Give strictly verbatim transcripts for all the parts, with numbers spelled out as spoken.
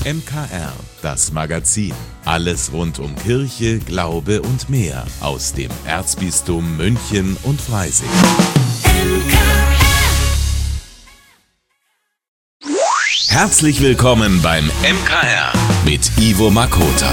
M K R, das Magazin. Alles rund um Kirche, Glaube und mehr aus dem Erzbistum München und Freising. Herzlich willkommen beim M K R mit Ivo Makota.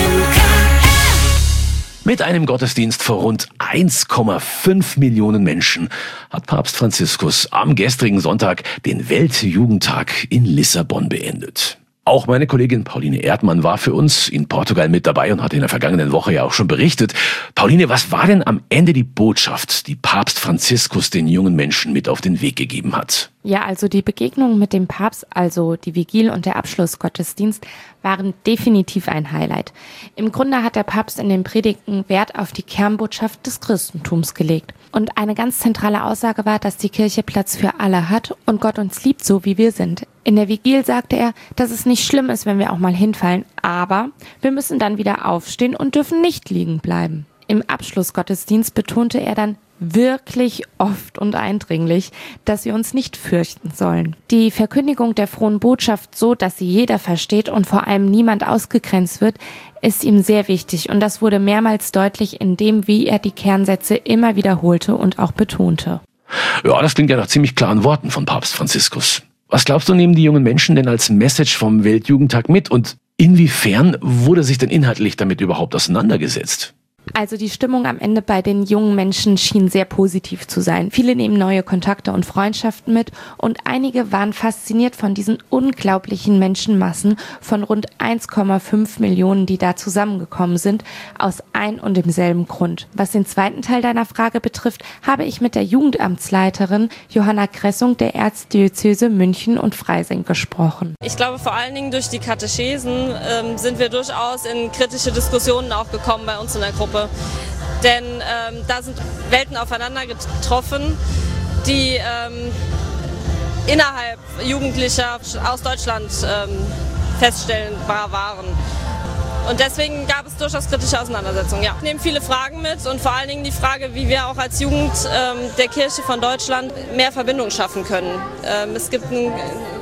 Mit einem Gottesdienst vor rund eins Komma fünf Millionen Menschen hat Papst Franziskus am gestrigen Sonntag den Weltjugendtag in Lissabon beendet. Auch meine Kollegin Pauline Erdmann war für uns in Portugal mit dabei und hat in der vergangenen Woche ja auch schon berichtet. Pauline, was war denn am Ende die Botschaft, die Papst Franziskus den jungen Menschen mit auf den Weg gegeben hat? Ja, also die Begegnung mit dem Papst, also die Vigil und der Abschlussgottesdienst, waren definitiv ein Highlight. Im Grunde hat der Papst in den Predigten Wert auf die Kernbotschaft des Christentums gelegt. Und eine ganz zentrale Aussage war, dass die Kirche Platz für alle hat und Gott uns liebt, so wie wir sind. In der Vigil sagte er, dass es nicht schlimm ist, wenn wir auch mal hinfallen, aber wir müssen dann wieder aufstehen und dürfen nicht liegen bleiben. Im Abschlussgottesdienst betonte er dann wirklich oft und eindringlich, dass wir uns nicht fürchten sollen. Die Verkündigung der frohen Botschaft so, dass sie jeder versteht und vor allem niemand ausgegrenzt wird, ist ihm sehr wichtig und das wurde mehrmals deutlich in dem, wie er die Kernsätze immer wiederholte und auch betonte. Ja, das klingt ja nach ziemlich klaren Worten von Papst Franziskus. Was glaubst du, nehmen die jungen Menschen denn als Message vom Weltjugendtag mit und inwiefern wurde sich denn inhaltlich damit überhaupt auseinandergesetzt? Also die Stimmung am Ende bei den jungen Menschen schien sehr positiv zu sein. Viele nehmen neue Kontakte und Freundschaften mit und einige waren fasziniert von diesen unglaublichen Menschenmassen von rund eins Komma fünf Millionen, die da zusammengekommen sind, aus ein und demselben Grund. Was den zweiten Teil deiner Frage betrifft, habe ich mit der Jugendamtsleiterin Johanna Kressung der Erzdiözese München und Freising gesprochen. Ich glaube, vor allen Dingen durch die Katechesen ähm, sind wir durchaus in kritische Diskussionen auch gekommen bei uns in der Gruppe. Denn ähm, da sind Welten aufeinander getroffen, die ähm, innerhalb Jugendlicher aus Deutschland ähm, feststellbar waren. Und deswegen gab es durchaus kritische Auseinandersetzungen. Ja. Ich nehme viele Fragen mit und vor allen Dingen die Frage, wie wir auch als Jugend ähm, der Kirche von Deutschland mehr Verbindung schaffen können. Ähm, es gibt einen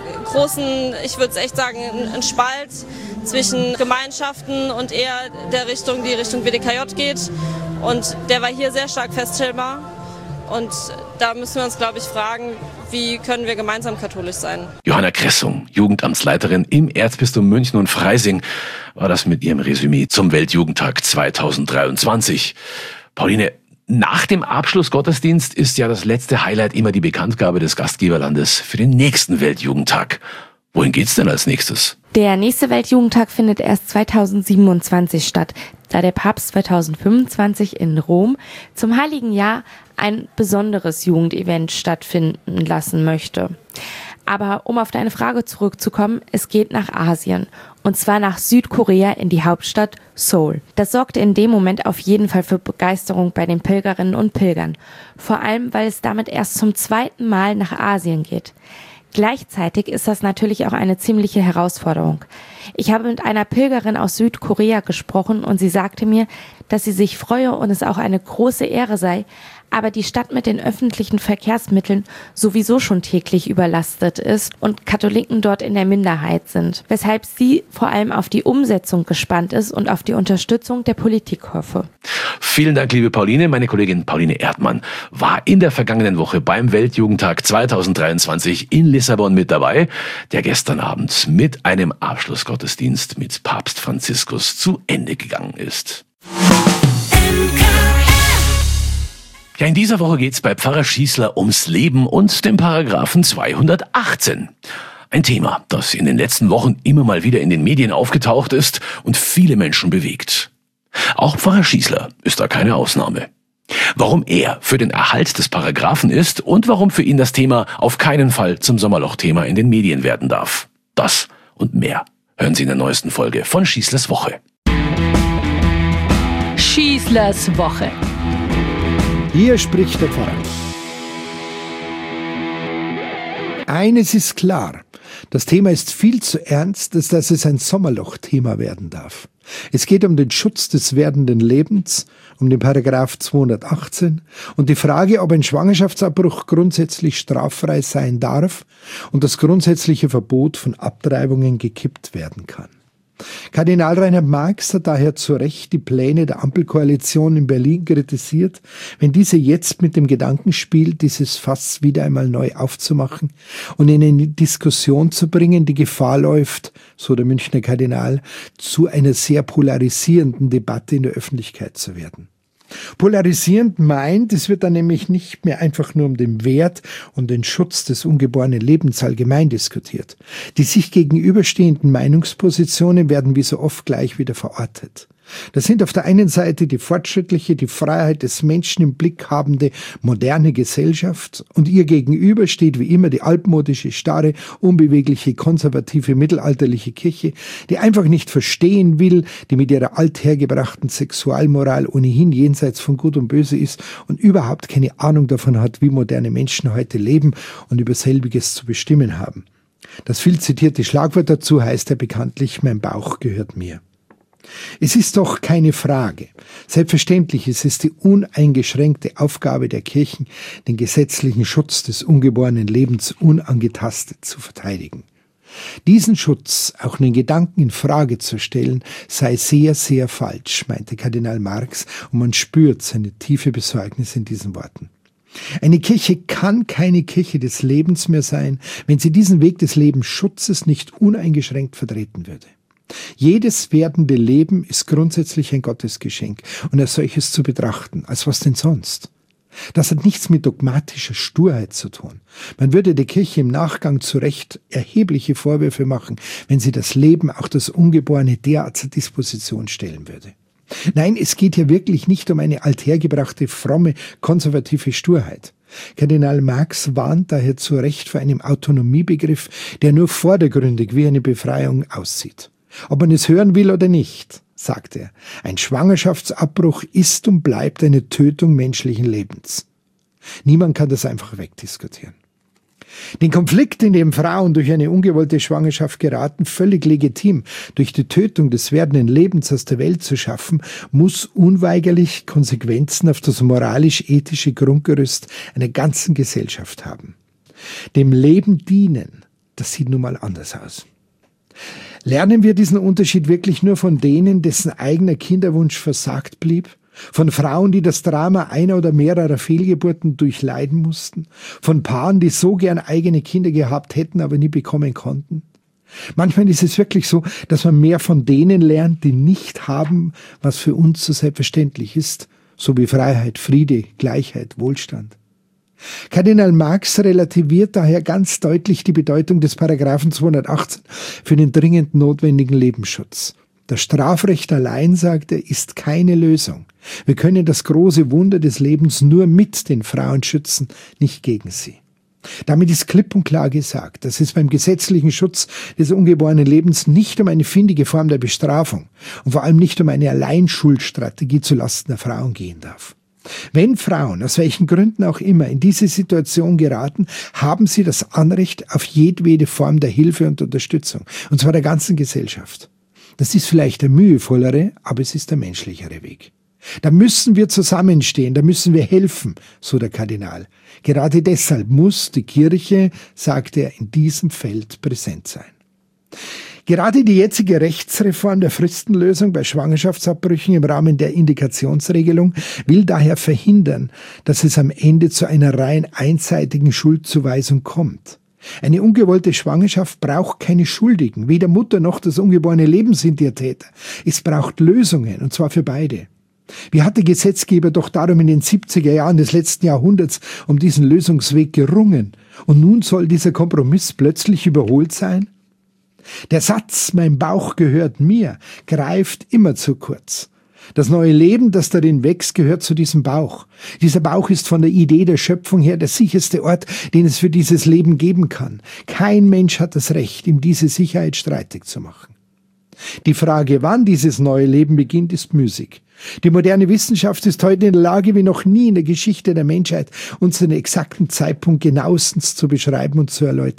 großen, ich würde es echt sagen, einen Spalt zwischen Gemeinschaften und eher der Richtung, die Richtung W D K J geht. Und der war hier sehr stark feststellbar. Und da müssen wir uns, glaube ich, fragen, wie können wir gemeinsam katholisch sein? Johanna Kressung, Jugendamtsleiterin im Erzbistum München und Freising, war das mit ihrem Resümee zum Weltjugendtag zweitausenddreiundzwanzig. Pauline, nach dem Abschlussgottesdienst ist ja das letzte Highlight immer die Bekanntgabe des Gastgeberlandes für den nächsten Weltjugendtag. Wohin geht's denn als nächstes? Der nächste Weltjugendtag findet erst zweitausendsiebenundzwanzig statt, da der Papst zweitausendfünfundzwanzig in Rom zum Heiligen Jahr ein besonderes Jugendevent stattfinden lassen möchte. Aber um auf deine Frage zurückzukommen, es geht nach Asien. Und zwar nach Südkorea in die Hauptstadt Seoul. Das sorgte in dem Moment auf jeden Fall für Begeisterung bei den Pilgerinnen und Pilgern. Vor allem, weil es damit erst zum zweiten Mal nach Asien geht. Gleichzeitig ist das natürlich auch eine ziemliche Herausforderung. Ich habe mit einer Pilgerin aus Südkorea gesprochen und sie sagte mir, dass sie sich freue und es auch eine große Ehre sei, aber die Stadt mit den öffentlichen Verkehrsmitteln sowieso schon täglich überlastet ist und Katholiken dort in der Minderheit sind, weshalb sie vor allem auf die Umsetzung gespannt ist und auf die Unterstützung der Politik hoffe. Vielen Dank, liebe Pauline. Meine Kollegin Pauline Erdmann war in der vergangenen Woche beim Weltjugendtag zweitausenddreiundzwanzig in Lissabon mit dabei, der gestern Abend mit einem Abschlussgottesdienst mit Papst Franziskus zu Ende gegangen ist. Ja, in dieser Woche geht's bei Pfarrer Schießler ums Leben und den Paragraphen zweihundertachtzehn. Ein Thema, das in den letzten Wochen immer mal wieder in den Medien aufgetaucht ist und viele Menschen bewegt. Auch Pfarrer Schießler ist da keine Ausnahme. Warum er für den Erhalt des Paragraphen ist und warum für ihn das Thema auf keinen Fall zum Sommerloch-Thema in den Medien werden darf. Das und mehr hören Sie in der neuesten Folge von Schießlers Woche. Schießlers Woche. Hier spricht der Pfarrer. Eines ist klar, das Thema ist viel zu ernst, als dass es ein Sommerloch-Thema werden darf. Es geht um den Schutz des werdenden Lebens, um den Paragraph zweihundertachtzehn und die Frage, ob ein Schwangerschaftsabbruch grundsätzlich straffrei sein darf und das grundsätzliche Verbot von Abtreibungen gekippt werden kann. Kardinal Reinhard Marx hat daher zu Recht die Pläne der Ampelkoalition in Berlin kritisiert, wenn diese jetzt mit dem Gedanken spielt, dieses Fass wieder einmal neu aufzumachen und in eine Diskussion zu bringen, die Gefahr läuft, so der Münchner Kardinal, zu einer sehr polarisierenden Debatte in der Öffentlichkeit zu werden. Polarisierend meint, es wird dann nämlich nicht mehr einfach nur um den Wert und den Schutz des ungeborenen Lebens allgemein diskutiert. Die sich gegenüberstehenden Meinungspositionen werden wie so oft gleich wieder verortet. Das sind auf der einen Seite die fortschrittliche, die Freiheit des Menschen im Blick habende moderne Gesellschaft und ihr gegenüber steht wie immer die altmodische, starre, unbewegliche, konservative, mittelalterliche Kirche, die einfach nicht verstehen will, die mit ihrer althergebrachten Sexualmoral ohnehin jenseits von Gut und Böse ist und überhaupt keine Ahnung davon hat, wie moderne Menschen heute leben und über selbiges zu bestimmen haben. Das viel zitierte Schlagwort dazu heißt ja bekanntlich, mein Bauch gehört mir. Es ist doch keine Frage. Selbstverständlich ist es die uneingeschränkte Aufgabe der Kirchen, den gesetzlichen Schutz des ungeborenen Lebens unangetastet zu verteidigen. Diesen Schutz, auch einen Gedanken in Frage zu stellen, sei sehr, sehr falsch, meinte Kardinal Marx, und man spürt seine tiefe Besorgnis in diesen Worten. Eine Kirche kann keine Kirche des Lebens mehr sein, wenn sie diesen Weg des Lebensschutzes nicht uneingeschränkt vertreten würde. Jedes werdende Leben ist grundsätzlich ein Gottesgeschenk und als solches zu betrachten, als was denn sonst? Das hat nichts mit dogmatischer Sturheit zu tun. Man würde der Kirche im Nachgang zu Recht erhebliche Vorwürfe machen, wenn sie das Leben, auch das Ungeborene, derart zur Disposition stellen würde. Nein, es geht hier wirklich nicht um eine althergebrachte, fromme, konservative Sturheit. Kardinal Marx warnt daher zu Recht vor einem Autonomiebegriff, der nur vordergründig wie eine Befreiung aussieht. Ob man es hören will oder nicht, sagt er, ein Schwangerschaftsabbruch ist und bleibt eine Tötung menschlichen Lebens. Niemand kann das einfach wegdiskutieren. Den Konflikt, in dem Frauen durch eine ungewollte Schwangerschaft geraten, völlig legitim durch die Tötung des werdenden Lebens aus der Welt zu schaffen, muss unweigerlich Konsequenzen auf das moralisch-ethische Grundgerüst einer ganzen Gesellschaft haben. Dem Leben dienen, das sieht nun mal anders aus. Lernen wir diesen Unterschied wirklich nur von denen, dessen eigener Kinderwunsch versagt blieb? Von Frauen, die das Drama einer oder mehrerer Fehlgeburten durchleiden mussten? Von Paaren, die so gern eigene Kinder gehabt hätten, aber nie bekommen konnten? Manchmal ist es wirklich so, dass man mehr von denen lernt, die nicht haben, was für uns so selbstverständlich ist, so wie Freiheit, Friede, Gleichheit, Wohlstand. Kardinal Marx relativiert daher ganz deutlich die Bedeutung des Paragraphen zweihundertachtzehn für den dringend notwendigen Lebensschutz. Das Strafrecht allein, sagt er, ist keine Lösung. Wir können das große Wunder des Lebens nur mit den Frauen schützen, nicht gegen sie. Damit ist klipp und klar gesagt, dass es beim gesetzlichen Schutz des ungeborenen Lebens nicht um eine findige Form der Bestrafung und vor allem nicht um eine Alleinschuldstrategie zulasten der Frauen gehen darf. Wenn Frauen, aus welchen Gründen auch immer, in diese Situation geraten, haben sie das Anrecht auf jedwede Form der Hilfe und Unterstützung, und zwar der ganzen Gesellschaft. Das ist vielleicht der mühevollere, aber es ist der menschlichere Weg. Da müssen wir zusammenstehen, da müssen wir helfen, so der Kardinal. Gerade deshalb muss die Kirche, sagt er, in diesem Feld präsent sein. Gerade die jetzige Rechtsreform der Fristenlösung bei Schwangerschaftsabbrüchen im Rahmen der Indikationsregelung will daher verhindern, dass es am Ende zu einer rein einseitigen Schuldzuweisung kommt. Eine ungewollte Schwangerschaft braucht keine Schuldigen. Weder Mutter noch das ungeborene Leben sind ihr Täter. Es braucht Lösungen, und zwar für beide. Wie hat der Gesetzgeber doch darum in den siebziger Jahren des letzten Jahrhunderts um diesen Lösungsweg gerungen? Und nun soll dieser Kompromiss plötzlich überholt sein? Der Satz, mein Bauch gehört mir, greift immer zu kurz. Das neue Leben, das darin wächst, gehört zu diesem Bauch. Dieser Bauch ist von der Idee der Schöpfung her der sicherste Ort, den es für dieses Leben geben kann. Kein Mensch hat das Recht, ihm diese Sicherheit streitig zu machen. Die Frage, wann dieses neue Leben beginnt, ist müßig. Die moderne Wissenschaft ist heute in der Lage, wie noch nie in der Geschichte der Menschheit, unseren exakten Zeitpunkt genauestens zu beschreiben und zu erläutern.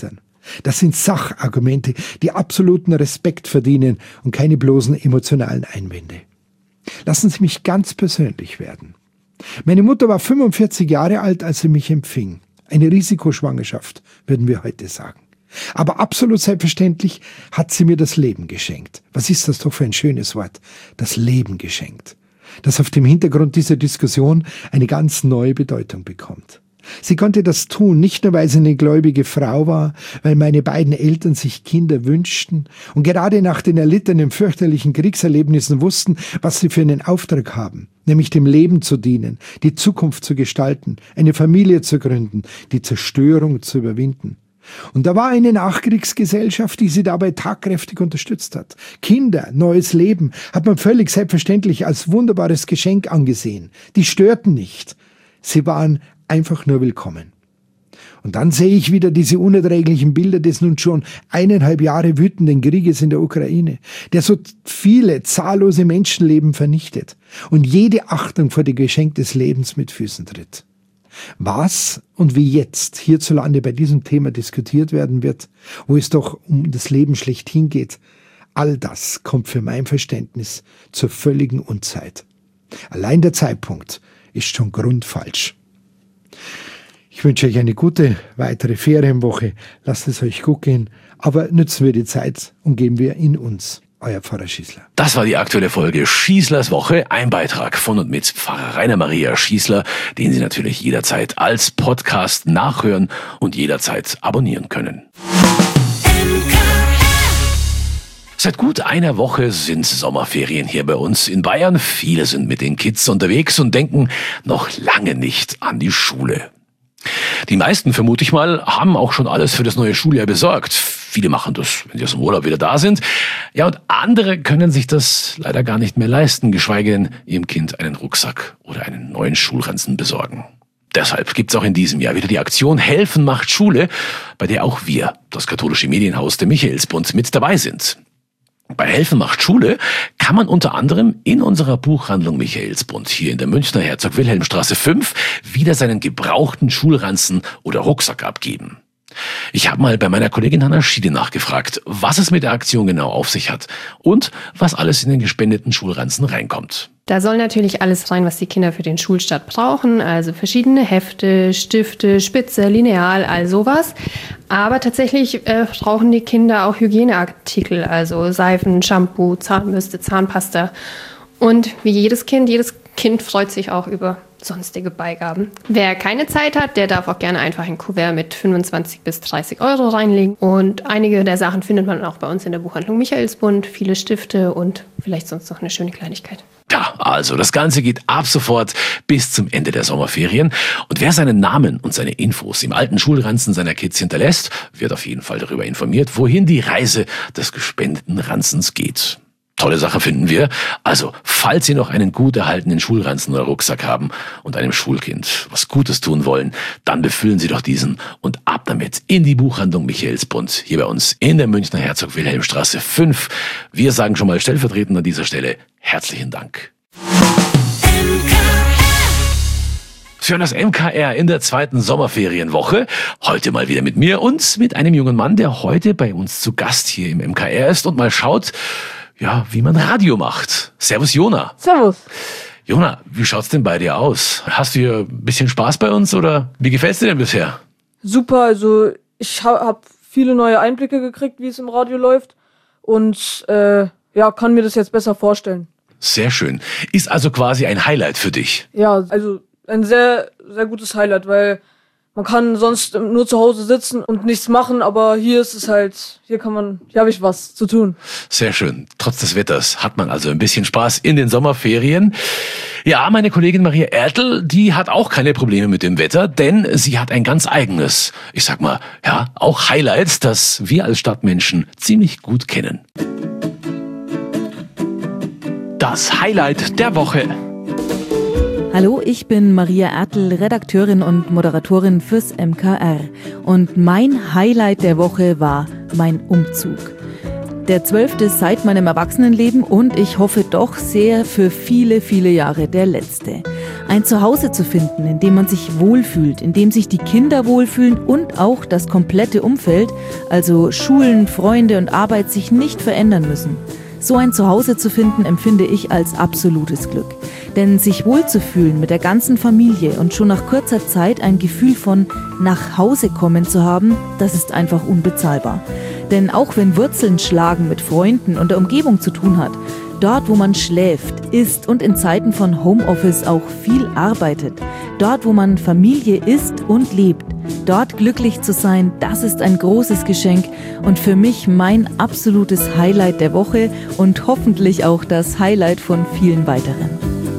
Das sind Sachargumente, die absoluten Respekt verdienen und keine bloßen emotionalen Einwände. Lassen Sie mich ganz persönlich werden. Meine Mutter war fünfundvierzig Jahre alt, als sie mich empfing. Eine Risikoschwangerschaft, würden wir heute sagen. Aber absolut selbstverständlich hat sie mir das Leben geschenkt. Was ist das doch für ein schönes Wort? Das Leben geschenkt. Das auf dem Hintergrund dieser Diskussion eine ganz neue Bedeutung bekommt. Sie konnte das tun, nicht nur, weil sie eine gläubige Frau war, weil meine beiden Eltern sich Kinder wünschten und gerade nach den erlittenen fürchterlichen Kriegserlebnissen wussten, was sie für einen Auftrag haben, nämlich dem Leben zu dienen, die Zukunft zu gestalten, eine Familie zu gründen, die Zerstörung zu überwinden. Und da war eine Nachkriegsgesellschaft, die sie dabei tatkräftig unterstützt hat. Kinder, neues Leben, hat man völlig selbstverständlich als wunderbares Geschenk angesehen. Die störten nicht. Sie waren einfach nur willkommen. Und dann sehe ich wieder diese unerträglichen Bilder des nun schon eineinhalb Jahre wütenden Krieges in der Ukraine, der so viele zahllose Menschenleben vernichtet und jede Achtung vor dem Geschenk des Lebens mit Füßen tritt. Was und wie jetzt hierzulande bei diesem Thema diskutiert werden wird, wo es doch um das Leben schlechthin geht, all das kommt für mein Verständnis zur völligen Unzeit. Allein der Zeitpunkt ist schon grundfalsch. Ich wünsche euch eine gute weitere Ferienwoche. Lasst es euch gut gehen, aber nützen wir die Zeit und geben wir in uns. Euer Pfarrer Schießler. Das war die aktuelle Folge Schießlers Woche, ein Beitrag von und mit Pfarrer Rainer Maria Schießler, den Sie natürlich jederzeit als Podcast nachhören und jederzeit abonnieren können. Seit gut einer Woche sind Sommerferien hier bei uns in Bayern. Viele sind mit den Kids unterwegs und denken noch lange nicht an die Schule. Die meisten, vermute ich mal, haben auch schon alles für das neue Schuljahr besorgt. Viele machen das, wenn sie aus dem Urlaub wieder da sind. Ja, und andere können sich das leider gar nicht mehr leisten, geschweige denn ihrem Kind einen Rucksack oder einen neuen Schulranzen besorgen. Deshalb gibt's auch in diesem Jahr wieder die Aktion Helfen macht Schule, bei der auch wir, das katholische Medienhaus der Michaelsbund, mit dabei sind. Bei Helfen macht Schule kann man unter anderem in unserer Buchhandlung Michaelsbund hier in der Münchner Herzog-Wilhelm-Straße fünf wieder seinen gebrauchten Schulranzen oder Rucksack abgeben. Ich habe mal bei meiner Kollegin Hanna Schiede nachgefragt, was es mit der Aktion genau auf sich hat und was alles in den gespendeten Schulranzen reinkommt. Da soll natürlich alles rein, was die Kinder für den Schulstart brauchen, also verschiedene Hefte, Stifte, Spitze, Lineal, all sowas. Aber tatsächlich äh, brauchen die Kinder auch Hygieneartikel, also Seifen, Shampoo, Zahnbürste, Zahnpasta. Und wie jedes Kind, jedes Kind freut sich auch über sonstige Beigaben. Wer keine Zeit hat, der darf auch gerne einfach ein Kuvert mit fünfundzwanzig bis dreißig Euro reinlegen. Und einige der Sachen findet man auch bei uns in der Buchhandlung Michaelsbund, viele Stifte und vielleicht sonst noch eine schöne Kleinigkeit. Ja, also das Ganze geht ab sofort bis zum Ende der Sommerferien. Und wer seinen Namen und seine Infos im alten Schulranzen seiner Kids hinterlässt, wird auf jeden Fall darüber informiert, wohin die Reise des gespendeten Ranzens geht. Tolle Sache finden wir. Also, falls Sie noch einen gut erhaltenen Schulranzen oder Rucksack haben und einem Schulkind was Gutes tun wollen, dann befüllen Sie doch diesen und ab damit in die Buchhandlung Michaelsbund, hier bei uns in der Münchner Herzog-Wilhelm-Straße fünf. Wir sagen schon mal stellvertretend an dieser Stelle herzlichen Dank. Sie hören das M K R in der zweiten Sommerferienwoche. Heute mal wieder mit mir und mit einem jungen Mann, der heute bei uns zu Gast hier im M K R ist und mal schaut, ja, wie man Radio macht. Servus, Jona. Servus. Jona, wie schaut's denn bei dir aus? Hast du hier ein bisschen Spaß bei uns oder wie gefällt's dir denn bisher? Super, also ich habe hab viele neue Einblicke gekriegt, wie es im Radio läuft und äh, ja, kann mir das jetzt besser vorstellen. Sehr schön. Ist also quasi ein Highlight für dich? Ja, also ein sehr, sehr gutes Highlight, weil man kann sonst nur zu Hause sitzen und nichts machen, aber hier ist es halt, hier kann man, hier habe ich was zu tun. Sehr schön. Trotz des Wetters hat man also ein bisschen Spaß in den Sommerferien. Ja, meine Kollegin Maria Ertl, die hat auch keine Probleme mit dem Wetter, denn sie hat ein ganz eigenes, ich sag mal, ja, auch Highlight, das wir als Stadtmenschen ziemlich gut kennen. Das Highlight der Woche. Hallo, ich bin Maria Ertl, Redakteurin und Moderatorin fürs M K R. Und mein Highlight der Woche war mein Umzug. Der zwölfte seit meinem Erwachsenenleben und ich hoffe doch sehr für viele, viele Jahre der letzte. Ein Zuhause zu finden, in dem man sich wohlfühlt, in dem sich die Kinder wohlfühlen und auch das komplette Umfeld, also Schulen, Freunde und Arbeit, sich nicht verändern müssen. So ein Zuhause zu finden, empfinde ich als absolutes Glück. Denn sich wohlzufühlen mit der ganzen Familie und schon nach kurzer Zeit ein Gefühl von nach Hause kommen zu haben, das ist einfach unbezahlbar. Denn auch wenn Wurzeln schlagen mit Freunden und der Umgebung zu tun hat, dort, wo man schläft, isst und in Zeiten von Homeoffice auch viel arbeitet, dort, wo man Familie ist und lebt, dort glücklich zu sein, das ist ein großes Geschenk und für mich mein absolutes Highlight der Woche und hoffentlich auch das Highlight von vielen weiteren.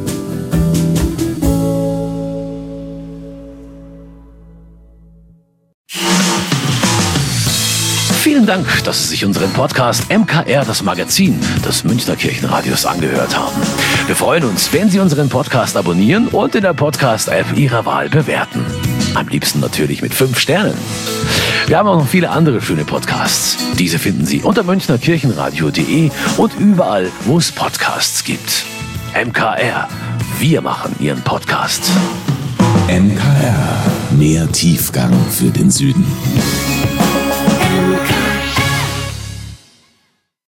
Vielen Dank, dass Sie sich unseren Podcast M K R, das Magazin des Münchner Kirchenradios, angehört haben. Wir freuen uns, wenn Sie unseren Podcast abonnieren und in der Podcast-App Ihrer Wahl bewerten. Am liebsten natürlich mit fünf Sternen. Wir haben auch noch viele andere schöne Podcasts. Diese finden Sie unter münchner kirchenradio punkt de und überall, wo es Podcasts gibt. M K R, wir machen Ihren Podcast. M K R, mehr Tiefgang für den Süden.